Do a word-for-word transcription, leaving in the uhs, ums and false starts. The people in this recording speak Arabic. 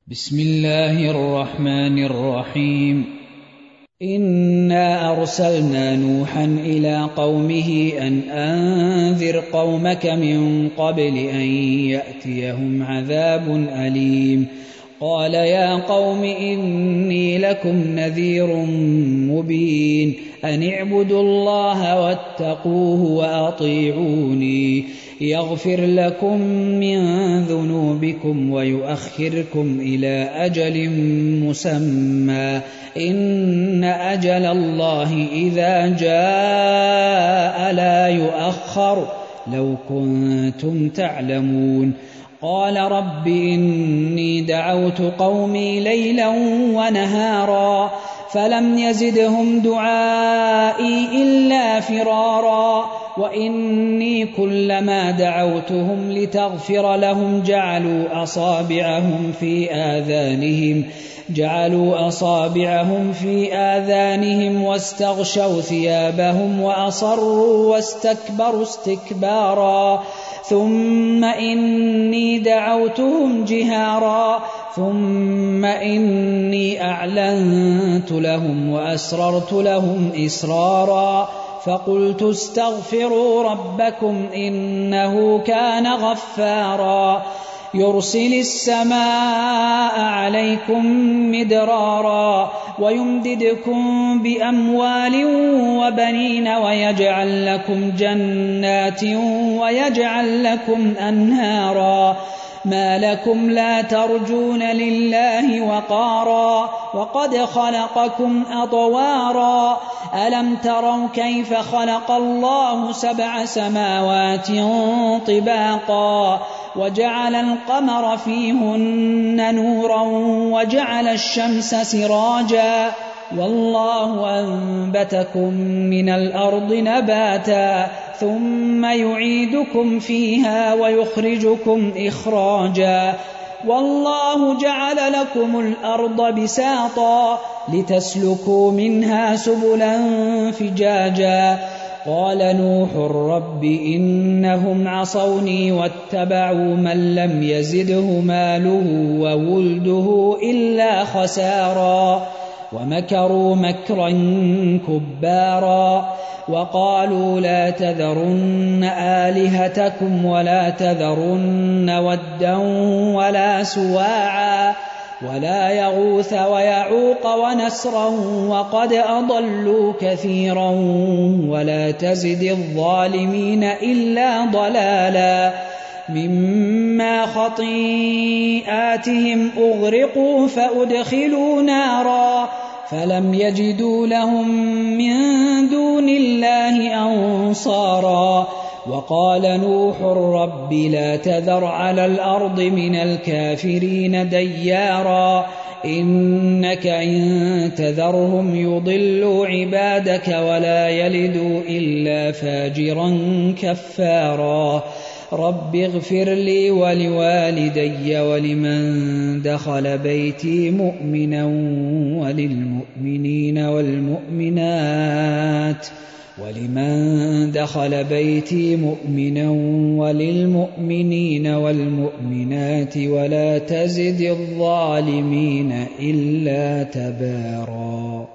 بسم الله الرحمن الرحيم إنا أرسلنا نوحا إلى قومه أن أنذر قومك من قبل أن يأتيهم عذاب أليم قال يا قوم إني لكم نذير مبين أن اعبدوا الله واتقوه وأطيعوني يغفر لكم من ذنوبكم ويؤخركم إلى أجل مسمى إن أجل الله إذا جاء لا يؤخر لو كنتم تعلمون قال رب إني دعوت قومي ليلا ونهارا فلم يزدهم دعائي إلا فرارا وإني كلما دعوتهم لتغفر لهم جعلوا أصابعهم في آذانهم جعلوا أصابعهم في آذانهم واستغشوا ثيابهم وأصروا واستكبروا استكبارا ثم إني دعوتهم جهارا ثم إني أعلنت لهم وأسررت لهم إسرارا فقلت استغفروا ربكم إنه كان غفارا يرسل السماء عليكم مدرارا ويمددكم بأموال وبنين ويجعل لكم جنات ويجعل لكم أنهارا ما لكم لا ترجون لله وقارا وقد خلقكم أطوارا ألم تروا كيف خلق الله سبع سماوات طباقا وجعل القمر فيهن نورا وجعل الشمس سراجا والله أنبتكم من الأرض نباتا ثم يعيدكم فيها ويخرجكم إخراجا والله جعل لكم الأرض بساطا لتسلكوا منها سبلا فجاجا قال نوح رب إنهم عصوني واتبعوا من لم يزده ماله وولده إلا خسارا ومكروا مكرا كبارا وقالوا لا تذرن آلهتكم ولا تذرن ودا ولا سواعا ولا يغوث ويعوق ونسرا وقد أضلوا كثيرا ولا تزد الظالمين إلا ضلالا مما خطيئاتهم أغرقوا فأدخلوا نارا فلم يجدوا لهم من دون الله أنصارا وقال نوح رب لا تذر على الأرض من الكافرين ديارا إنك إن تذرهم يضلوا عبادك ولا يلدوا إلا فاجرا كفارا رب اغفر لي ولوالدي ولمن دخل بيتي مؤمنا وللمؤمنين والمؤمنات ولمن دخل بيتي مؤمنا وللمؤمنين والمؤمنات ولا تزد الظالمين إلا تبارا.